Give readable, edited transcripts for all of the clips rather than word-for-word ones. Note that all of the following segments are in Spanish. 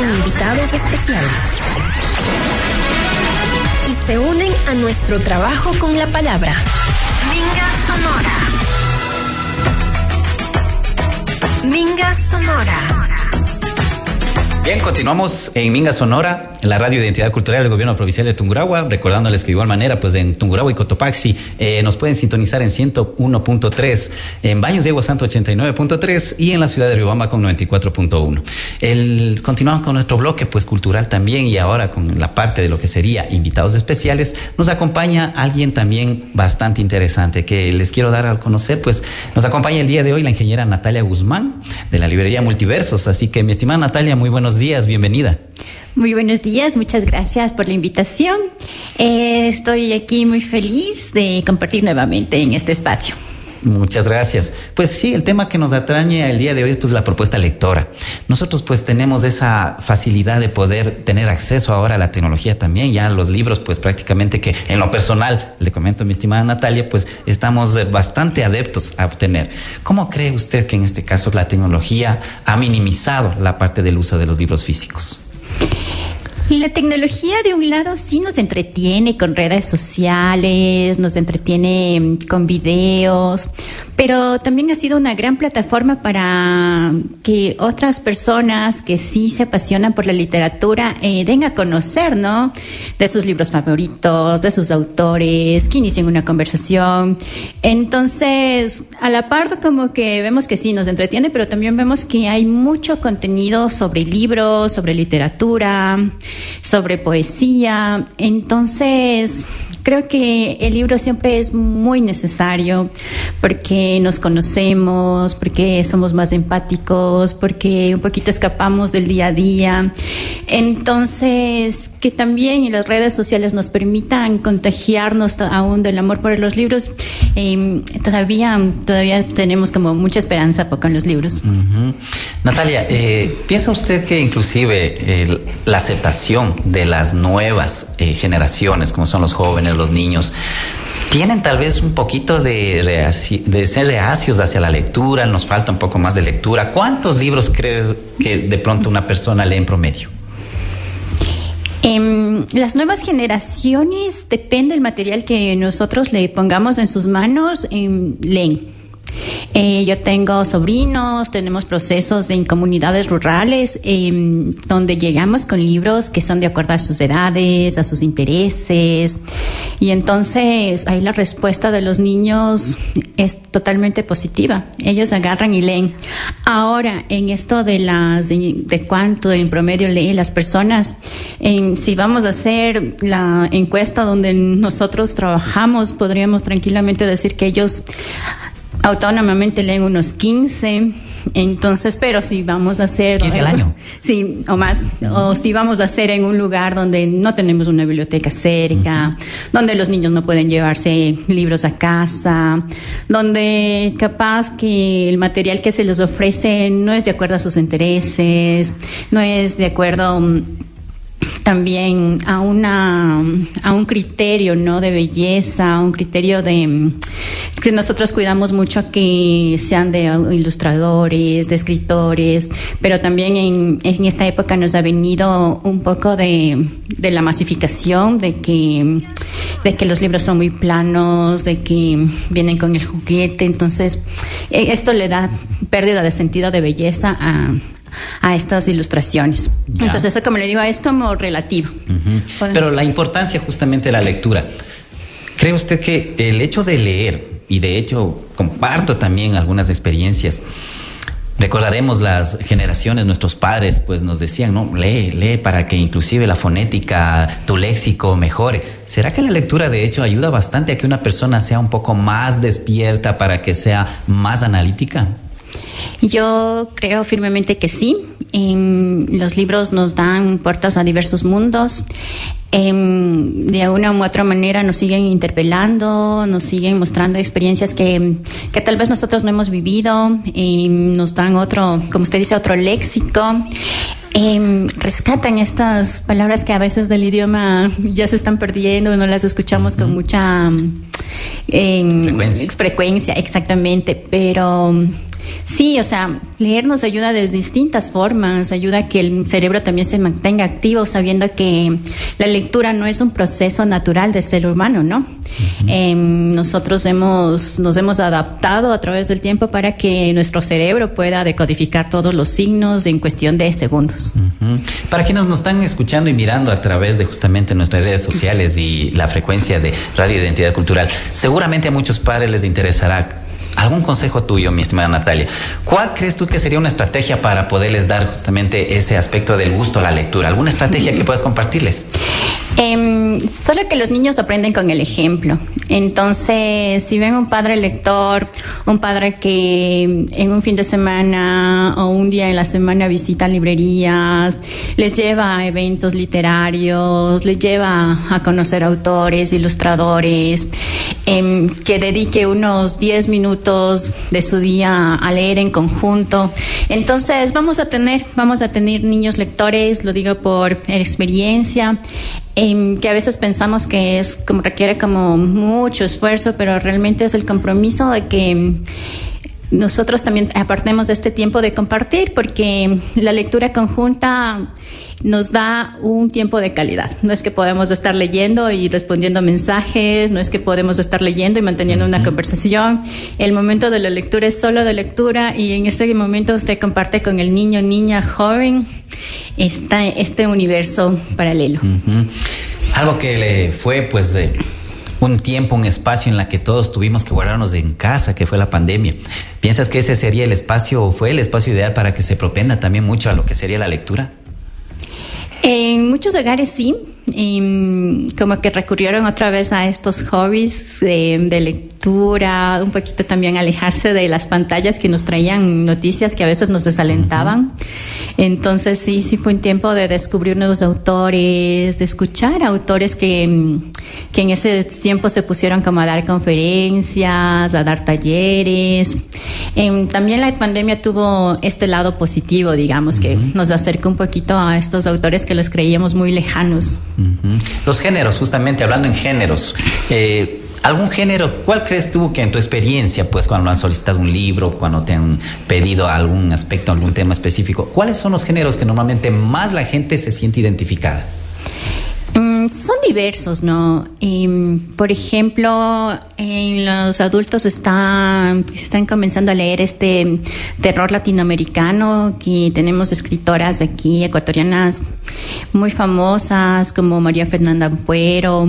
con invitados especiales. Y se unen a nuestro trabajo con la palabra. Minga Sonora. Minga Sonora. Bien, continuamos en Minga Sonora, en la Radio Identidad Cultural del Gobierno Provincial de Tungurahua, recordándoles que de igual manera, pues en Tungurahua y Cotopaxi nos pueden sintonizar en 101.3, en Baños de Agua Santo 89.3 y en la ciudad de Riobamba con 94.1. Continuamos con nuestro bloque pues cultural también, y ahora con la parte de lo que sería invitados especiales, nos acompaña alguien también bastante interesante que les quiero dar a conocer. Pues nos acompaña el día de hoy la ingeniera Natalia Guzmán de la librería Multiversos. Así que mi estimada Natalia, muy buenos días, bienvenida. Muy buenos días, muchas gracias por la invitación. Estoy aquí muy feliz de compartir nuevamente en este espacio. Muchas gracias. Pues sí, el tema que nos atañe el día de hoy es pues la propuesta lectora. Nosotros pues tenemos esa facilidad de poder tener acceso ahora a la tecnología también, ya los libros pues prácticamente que en lo personal, le comento a mi estimada Natalia, pues estamos bastante adeptos a obtener. ¿Cómo cree usted que en este caso la tecnología ha minimizado la parte del uso de los libros físicos? La tecnología, de un lado, sí nos entretiene con redes sociales, nos entretiene con videos, pero también ha sido una gran plataforma para que otras personas que sí se apasionan por la literatura den a conocer, ¿no? De sus libros favoritos, de sus autores, que inicien una conversación. Entonces, a la par, como que vemos que sí nos entretiene, pero también vemos que hay mucho contenido sobre libros, sobre literatura, sobre poesía. Entonces, creo que el libro siempre es muy necesario porque nos conocemos, porque somos más empáticos, porque un poquito escapamos del día a día. Entonces, que también en las redes sociales nos permitan contagiarnos aún del amor por los libros, todavía tenemos como mucha esperanza con los libros. Uh-huh. Natalia, ¿piensa usted que inclusive la aceptación de las nuevas generaciones, como son los jóvenes, los niños, tienen tal vez un poquito de ser reacios hacia la lectura? Nos falta un poco más de lectura. ¿Cuántos libros crees que de pronto una persona lee en promedio? Las nuevas generaciones, depende del material que nosotros le pongamos en sus manos, leen. Yo tengo sobrinos, tenemos procesos en comunidades rurales donde llegamos con libros que son de acuerdo a sus edades, a sus intereses, y entonces ahí la respuesta de los niños es totalmente positiva. Ellos agarran y leen. Ahora, en esto de cuánto en promedio leen las personas, si vamos a hacer la encuesta donde nosotros trabajamos, podríamos tranquilamente decir que ellos autónomamente leen unos 15, entonces, pero si vamos a hacer 15 al año. Sí, o más, o si vamos a hacer en un lugar donde no tenemos una biblioteca cerca, donde los niños no pueden llevarse libros a casa, donde capaz que el material que se les ofrece no es de acuerdo a sus intereses, no es de acuerdo también a un criterio, ¿no?, de belleza, a un criterio que nosotros cuidamos mucho que sean de ilustradores, de escritores, pero también en esta época nos ha venido un poco de la masificación, de que los libros son muy planos, de que vienen con el juguete. Entonces esto le da pérdida de sentido de belleza a estas ilustraciones. Ya. Entonces, eso, como le digo, es como relativo. Uh-huh. Pero la importancia justamente de la lectura, ¿cree usted que el hecho de leer, y de hecho comparto también algunas experiencias, recordaremos las generaciones, nuestros padres pues nos decían, no, lee para que inclusive la fonética, tu léxico mejore? ¿Será que la lectura de hecho ayuda bastante a que una persona sea un poco más despierta, para que sea más analítica? Yo creo firmemente que sí. Los libros nos dan puertas a diversos mundos. De una u otra manera nos siguen interpelando, nos siguen mostrando experiencias que tal vez nosotros no hemos vivido, nos dan otro, como usted dice, otro léxico. Rescatan estas palabras que a veces del idioma ya se están perdiendo, no las escuchamos con mucha frecuencia, exactamente, pero Sí, o sea, leer nos ayuda de distintas formas, ayuda a que el cerebro también se mantenga activo, sabiendo que la lectura no es un proceso natural del ser humano, ¿no? Uh-huh. Nosotros nos hemos adaptado a través del tiempo para que nuestro cerebro pueda decodificar todos los signos en cuestión de segundos. Uh-huh. Para quienes nos están escuchando y mirando a través de justamente nuestras redes sociales y la frecuencia de Radio Identidad Cultural, seguramente a muchos padres les interesará algún consejo tuyo, mi estimada Natalia. ¿Cuál crees tú que sería una estrategia para poderles dar justamente ese aspecto del gusto a la lectura? ¿Alguna estrategia que puedas compartirles? Solo que los niños aprenden con el ejemplo. Entonces, si ven un padre lector, un padre que en un fin de semana o un día en la semana visita librerías, les lleva a eventos literarios, les lleva a conocer autores, ilustradores, que dedique unos 10 minutos de su día a leer en conjunto. Entonces, vamos a tener niños lectores, lo digo por experiencia, que a veces pensamos que requiere como mucho esfuerzo, pero realmente es el compromiso de que nosotros también apartemos de este tiempo de compartir, porque la lectura conjunta nos da un tiempo de calidad. No es que podemos estar leyendo y respondiendo mensajes, no es que podemos estar leyendo y manteniendo una conversación. El momento de la lectura es solo de lectura, y en este momento usted comparte con el niño, niña, joven, este universo paralelo. Uh-huh. Algo que le fue pues un tiempo, un espacio en la que todos tuvimos que guardarnos en casa, que fue la pandemia. ¿Piensas que ese sería el espacio, fue el espacio ideal para que se propenda también mucho a lo que sería la lectura? En muchos hogares sí, como que recurrieron otra vez a estos hobbies de lectura, un poquito también alejarse de las pantallas que nos traían noticias que a veces nos desalentaban. Uh-huh. Entonces sí fue un tiempo de descubrir nuevos autores, de escuchar a autores que en ese tiempo se pusieron como a dar conferencias, a dar talleres. También la pandemia tuvo este lado positivo, digamos, que nos acercó un poquito a estos autores que les creíamos muy lejanos. Uh-huh. Los géneros, justamente hablando en géneros, ¿algún género? ¿Cuál crees tú que en tu experiencia, pues cuando han solicitado un libro, cuando te han pedido algún aspecto, algún tema específico, cuáles son los géneros que normalmente más la gente se siente identificada? Son diversos, ¿no? Por ejemplo, los adultos están comenzando a leer este terror latinoamericano, que tenemos escritoras aquí ecuatorianas muy famosas como María Fernanda Ampuero,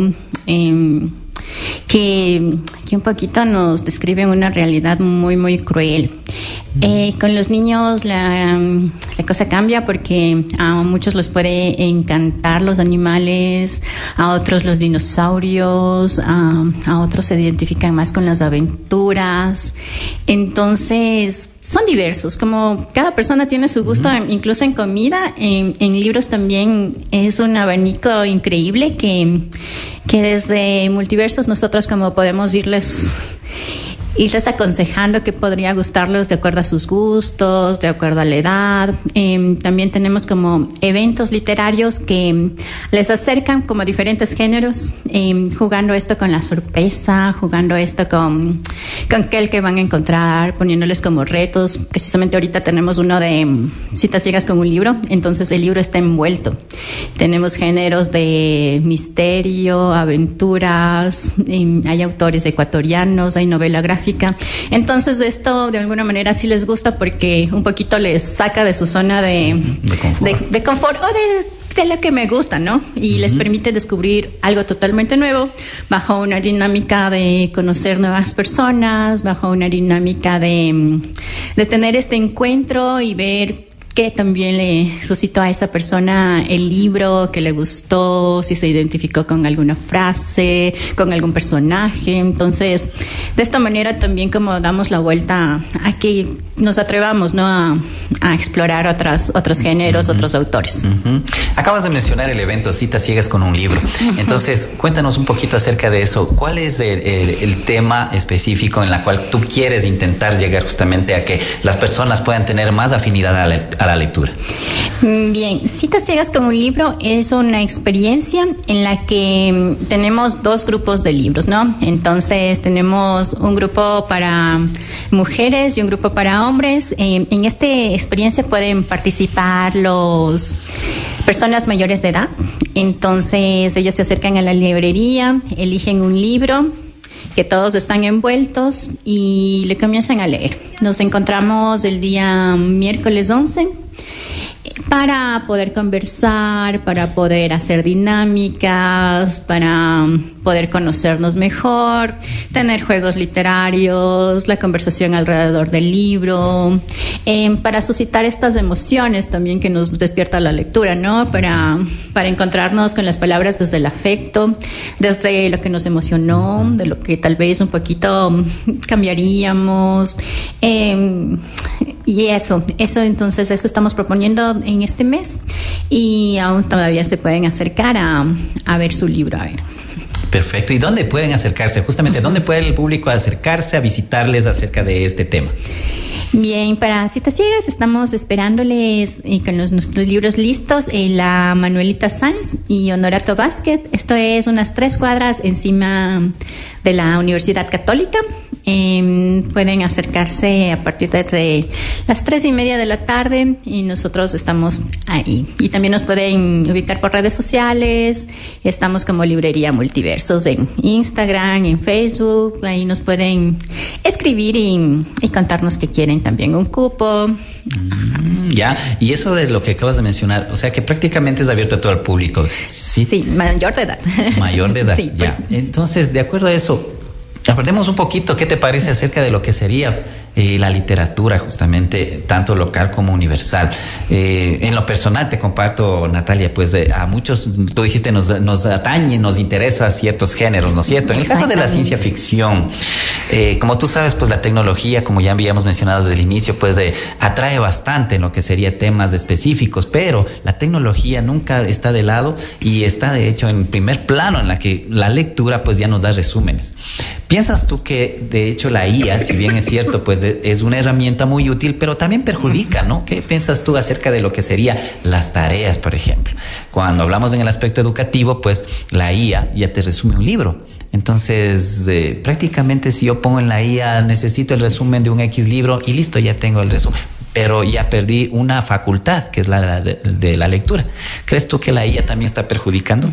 que un poquito nos describen una realidad muy, muy cruel. Con los niños la cosa cambia, porque a muchos les puede encantar los animales, a otros los dinosaurios, a otros se identifican más con las aventuras. Entonces, son diversos, como cada persona tiene su gusto, incluso en comida, en libros también es un abanico increíble que desde Multiversos nosotros como podemos irles aconsejando que podría gustarles de acuerdo a sus gustos, de acuerdo a la edad. También tenemos como eventos literarios que les acercan como diferentes géneros, jugando esto con la sorpresa, jugando esto con qué el que van a encontrar, poniéndoles como retos. Precisamente ahorita tenemos uno de citas ciegas con un libro, entonces el libro está envuelto. Tenemos géneros de misterio, aventuras, hay autores ecuatorianos, hay novela gráfica. Entonces esto de alguna manera sí les gusta, porque un poquito les saca de su zona de confort o de lo que me gusta, ¿no? Y les permite descubrir algo totalmente nuevo bajo una dinámica de conocer nuevas personas, bajo una dinámica de tener este encuentro y ver que también le suscitó a esa persona el libro, que le gustó, si se identificó con alguna frase, con algún personaje. Entonces, de esta manera también como damos la vuelta a que nos atrevamos, ¿no?, a explorar otros géneros, otros autores. Acabas de mencionar el evento Citas Ciegas con un libro. Entonces, cuéntanos un poquito acerca de eso. ¿Cuál es el tema específico en la cual tú quieres intentar llegar justamente a que las personas puedan tener más afinidad a la lectura? Bien, Citas Ciegas con un libro es una experiencia en la que tenemos dos grupos de libros, ¿no? Entonces tenemos un grupo para mujeres y un grupo para hombres. En esta experiencia pueden participar los personas mayores de edad. Entonces ellos se acercan a la librería, eligen un libro que todos están envueltos y le comienzan a leer. Nos encontramos el día miércoles 11 para poder conversar, para poder hacer dinámicas, para poder conocernos mejor, tener juegos literarios, la conversación alrededor del libro, para suscitar estas emociones también que nos despierta la lectura, ¿no? Para encontrarnos con las palabras desde el afecto, desde lo que nos emocionó, de lo que tal vez un poquito cambiaríamos, y eso entonces, eso estamos proponiendo en este mes y aún todavía se pueden acercar a ver su libro, a ver. Perfecto. ¿Y dónde pueden acercarse? Justamente, ¿dónde puede el público acercarse a visitarles acerca de este tema? Bien, para Citas Ciegas estamos esperándoles con nuestros libros listos en la Manuelita Sanz y Honorato Vázquez. Esto es unas 3 cuadras encima de la Universidad Católica. Pueden acercarse a partir de las 3:30 de la tarde y nosotros estamos ahí. Y también nos pueden ubicar por redes sociales. Estamos como Librería Multiversos en Instagram, en Facebook. Ahí nos pueden escribir y contarnos que quieren también un cupo. Ya, y eso de lo que acabas de mencionar, o sea que prácticamente es abierto a todo el público. Sí, mayor de edad. Mayor de edad, sí, ya. Entonces, de acuerdo a eso, apartemos un poquito, ¿qué te parece acerca de lo que sería la literatura, justamente, tanto local como universal? En lo personal te comparto, Natalia, pues a muchos, tú dijiste, nos atañe, nos interesa ciertos géneros, ¿no es cierto? En el caso de la ciencia ficción, como tú sabes, pues la tecnología, como ya habíamos mencionado desde el inicio, pues atrae bastante en lo que sería temas específicos, pero la tecnología nunca está de lado y está de hecho en primer plano, en la que la lectura pues ya nos da resúmenes. ¿Piensas tú que de hecho la IA, si bien es cierto, pues es una herramienta muy útil, pero también perjudica, ¿no? ¿Qué piensas tú acerca de lo que serían las tareas, por ejemplo? Cuando hablamos en el aspecto educativo, pues la IA ya te resume un libro. Entonces, prácticamente si yo pongo en la IA, necesito el resumen de un X libro y listo, ya tengo el resumen. Pero ya perdí una facultad, que es la de la lectura. ¿Crees tú que la IA también está perjudicando?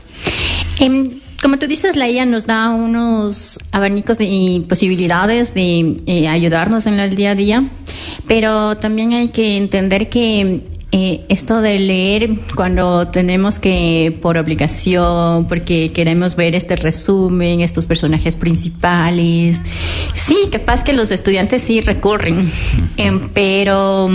Como tú dices, la IA nos da unos abanicos de posibilidades de ayudarnos en el día a día, pero también hay que entender que esto de leer cuando tenemos que, por obligación, porque queremos ver este resumen, estos personajes principales, sí, capaz que los estudiantes sí recurren, pero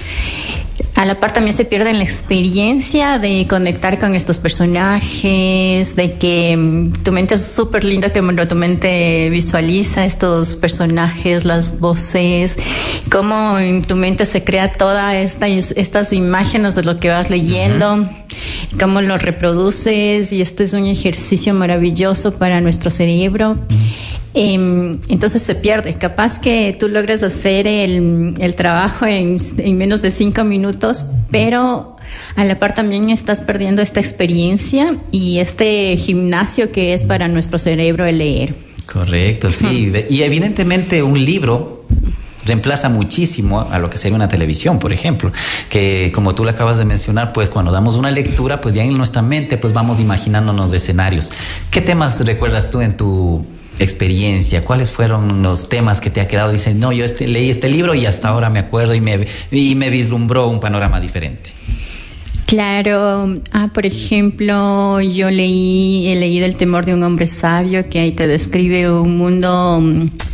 a la par también se pierde la experiencia de conectar con estos personajes, de que tu mente es súper linda, que tu mente visualiza estos personajes, las voces, cómo en tu mente se crea todas estas imágenes de lo que vas leyendo, cómo lo reproduces, y esto es un ejercicio maravilloso para nuestro cerebro. Entonces se pierde. Capaz que tú logres hacer el trabajo en menos de 5 minutos, pero a la par también estás perdiendo esta experiencia y este gimnasio que es para nuestro cerebro el leer. Correcto, sí. Y evidentemente un libro reemplaza muchísimo a lo que sería una televisión, por ejemplo, que como tú le acabas de mencionar, pues cuando damos una lectura, pues ya en nuestra mente pues vamos imaginándonos escenarios. ¿Qué temas recuerdas tú en tu experiencia? ¿Cuáles fueron los temas que te ha quedado? Dicen, no, yo leí este libro y hasta ahora me acuerdo y me vislumbró un panorama diferente. Claro, por ejemplo, he leído El temor de un hombre sabio, que ahí te describe un mundo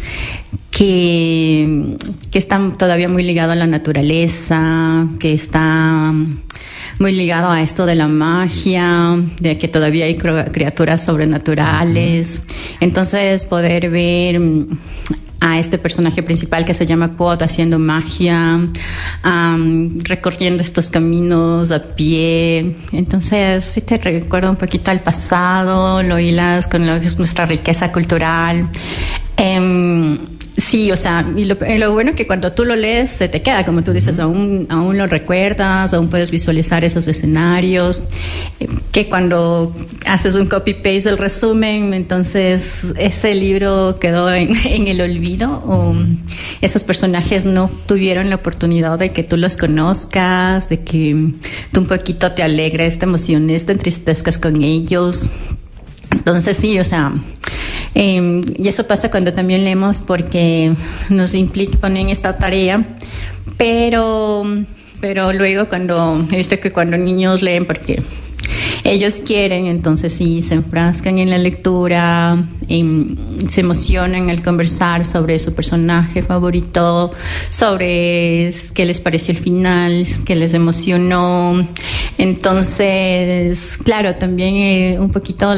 que está todavía muy ligado a la naturaleza, que está muy ligado a esto de la magia, de que todavía hay criaturas sobrenaturales. Entonces, poder ver a este personaje principal que se llama Quoth haciendo magia, recorriendo estos caminos a pie. Entonces, sí te recuerda un poquito al pasado, lo hilas con lo que es nuestra riqueza cultural. Sí, o sea, y lo bueno es que cuando tú lo lees se te queda, como tú dices, aún lo recuerdas, aún puedes visualizar esos escenarios, que cuando haces un copy-paste del resumen, entonces ese libro quedó en el olvido, o esos personajes no tuvieron la oportunidad de que tú los conozcas, de que tú un poquito te alegres, te emociones, te entristezcas con ellos. Entonces sí, o sea, y eso pasa cuando también leemos, porque nos ponen esta tarea, pero luego cuando he visto que cuando niños leen porque ellos quieren, entonces sí se enfrascan en la lectura, se emocionan al conversar sobre su personaje favorito, sobre qué les pareció el final, qué les emocionó. Entonces, claro, también un poquito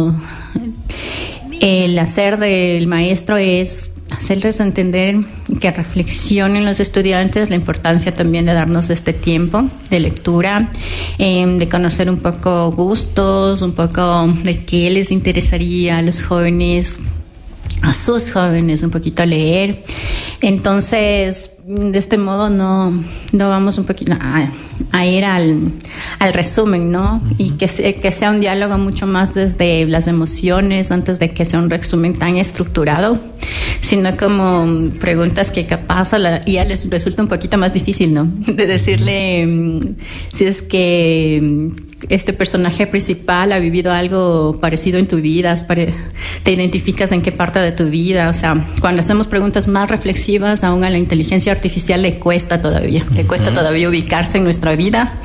el hacer del maestro es hacerles entender, que reflexionen los estudiantes la importancia también de darnos este tiempo de lectura, de conocer un poco gustos, un poco de qué les interesaría a los jóvenes, a sus jóvenes, un poquito a leer. Entonces, de este modo no vamos un poquito a ir al resumen, ¿no? Y que sea un diálogo mucho más desde las emociones, antes de que sea un resumen tan estructurado, sino como preguntas que capaz ya les resulta un poquito más difícil, ¿no? De decirle si es que este personaje principal ha vivido algo parecido en tu vida, te identificas en qué parte de tu vida. O sea, cuando hacemos preguntas más reflexivas, aún a la inteligencia artificial le cuesta todavía ubicarse en nuestra vida,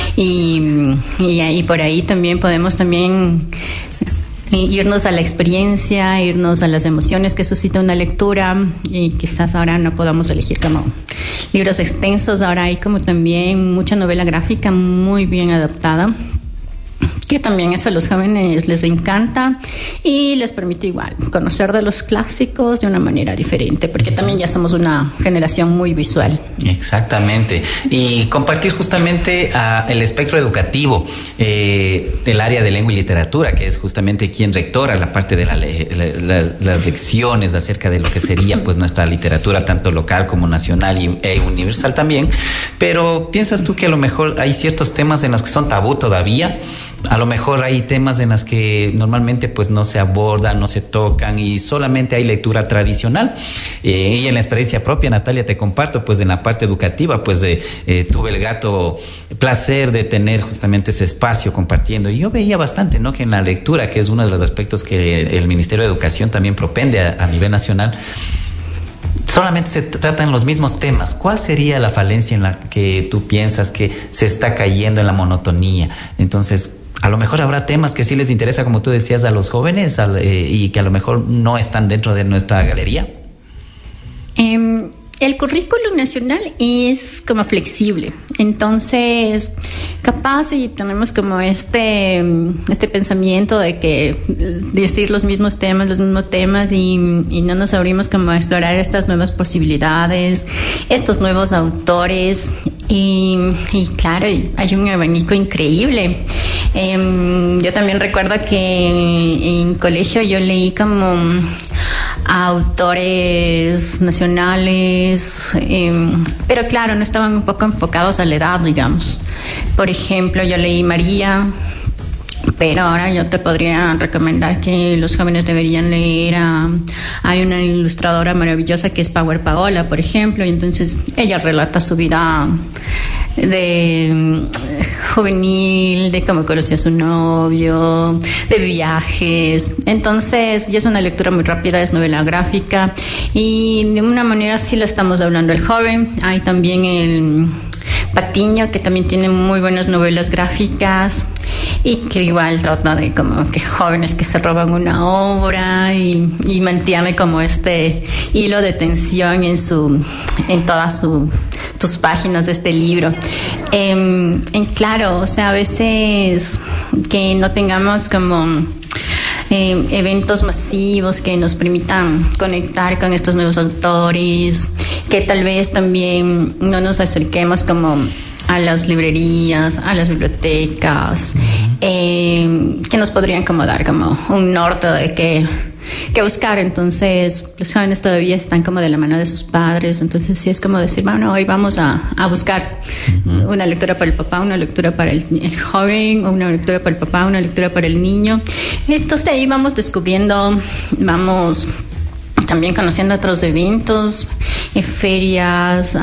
y por ahí también podemos irnos a la experiencia, irnos a las emociones que suscita una lectura, y quizás ahora no podamos elegir como libros extensos. Ahora hay como también mucha novela gráfica muy bien adaptada, que también eso a los jóvenes les encanta y les permite igual conocer de los clásicos de una manera diferente, porque también ya somos una generación muy visual. Exactamente. Y compartir justamente el espectro educativo del área de lengua y literatura, que es justamente quien rectora la parte de las lecciones acerca de lo que sería pues nuestra literatura, tanto local como nacional e universal también. Pero ¿piensas tú que a lo mejor hay ciertos temas en los que son tabú todavía? A lo mejor hay temas en los que normalmente pues no se abordan, no se tocan, y solamente hay lectura tradicional. Y en la experiencia propia, Natalia, te comparto, pues en la parte educativa, pues tuve el grato placer de tener justamente ese espacio compartiendo. Y yo veía bastante, ¿no?, que en la lectura, que es uno de los aspectos que el Ministerio de Educación también propende a nivel nacional, solamente se tratan los mismos temas. ¿Cuál sería la falencia en la que tú piensas que se está cayendo en la monotonía? Entonces, a lo mejor habrá temas que sí les interesa, como tú decías, a los jóvenes y que a lo mejor no están dentro de nuestra galería. El currículum nacional es como flexible, entonces capaz si tenemos como este pensamiento de que decir los mismos temas y no nos abrimos como a explorar estas nuevas posibilidades, estos nuevos autores, y claro, hay un abanico increíble. Yo también recuerdo que en colegio yo leí como a autores nacionales, pero claro, no estaban un poco enfocados a la edad, digamos. Por ejemplo, yo leí María, pero ahora yo te podría recomendar que los jóvenes deberían leer hay una ilustradora maravillosa que es Power Paola, por ejemplo, y entonces ella relata su vida de juvenil, de cómo conoció a su novio, de viajes. Entonces, ya es una lectura muy rápida, es novela gráfica, y de una manera sí lo estamos hablando el joven. Hay también el Patiño, que también tiene muy buenas novelas gráficas y que igual trata de como que jóvenes que se roban una obra y mantiene como este hilo de tensión en todas sus páginas de este libro. Claro, o sea, a veces que no tengamos como eventos masivos que nos permitan conectar con estos nuevos autores, que tal vez también no nos acerquemos como a las librerías, a las bibliotecas, que nos podrían como dar como un norte de que buscar. Entonces, los jóvenes todavía están como de la mano de sus padres. Entonces, sí es como decir, bueno, hoy vamos a buscar una lectura para el papá, una lectura para el joven, una lectura para el papá, una lectura para el niño. Entonces, ahí vamos descubriendo, vamos también conociendo otros eventos, ferias,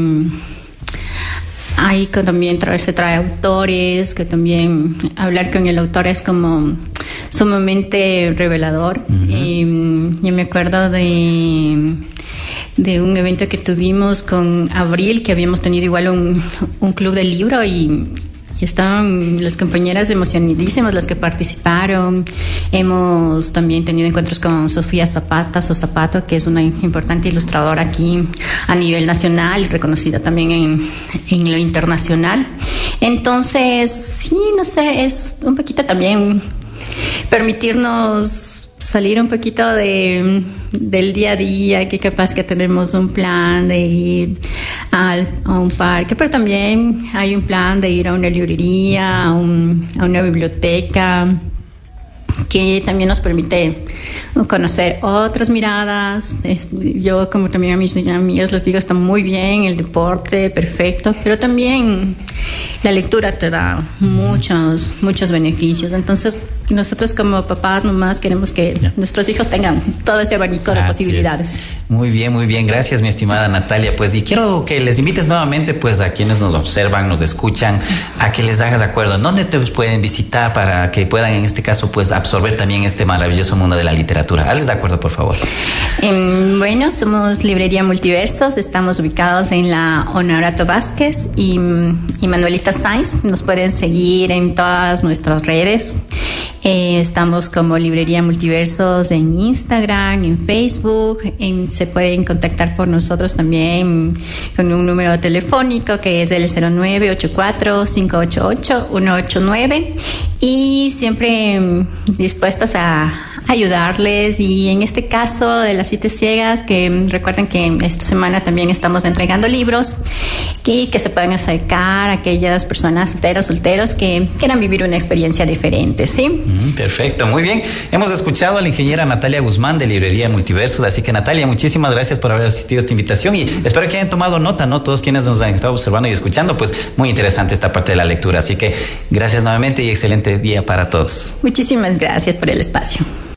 hay que también se trae autores, que también hablar con el autor es como sumamente revelador. Yo me acuerdo de un evento que tuvimos con Abril, que habíamos tenido igual un club de libro y estaban las compañeras emocionadísimas, las que participaron. Hemos también tenido encuentros con Sofía Zapato, que es una importante ilustradora aquí a nivel nacional y reconocida también en lo internacional. Entonces, sí, no sé, es un poquito también permitirnos salir un poquito del día a día, que capaz que tenemos un plan de ir a un parque, pero también hay un plan de ir a una librería, a una biblioteca, que también nos permite conocer otras miradas. Yo, como también a mis amigas les digo, está muy bien el deporte, perfecto, pero también la lectura te da muchos beneficios. Entonces, nosotros como papás, mamás, queremos que nuestros hijos tengan todo ese abanico de posibilidades. Muy bien. Gracias, mi estimada Natalia. Pues, y quiero que les invites nuevamente, pues, a quienes nos observan, nos escuchan, a que les hagas acuerdo. ¿Dónde te pueden visitar para que puedan, en este caso, pues, absorber también este maravilloso mundo de la literatura? Hazles de acuerdo, por favor. Bueno, somos Librería Multiversos. Estamos ubicados en la Honorato Vázquez y Manuelita Sáenz. Nos pueden seguir en todas nuestras redes. Estamos como Librería Multiversos en Instagram, en Facebook. Se pueden contactar por nosotros también con un número telefónico que es el 0984-588-189, y siempre dispuestas a ayudarles. Y en este caso de las citas ciegas, que recuerden que esta semana también estamos entregando libros que se pueden acercar a aquellas personas solteros que quieran vivir una experiencia diferente, ¿sí? Perfecto, muy bien. Hemos escuchado a la ingeniera Natalia Guzmán de Librería Multiversos, así que Natalia, muchísimas gracias por haber asistido a esta invitación y espero que hayan tomado nota, ¿no? Todos quienes nos han estado observando y escuchando, pues muy interesante esta parte de la lectura, así que gracias nuevamente y excelente día para todos. Muchísimas gracias por el espacio.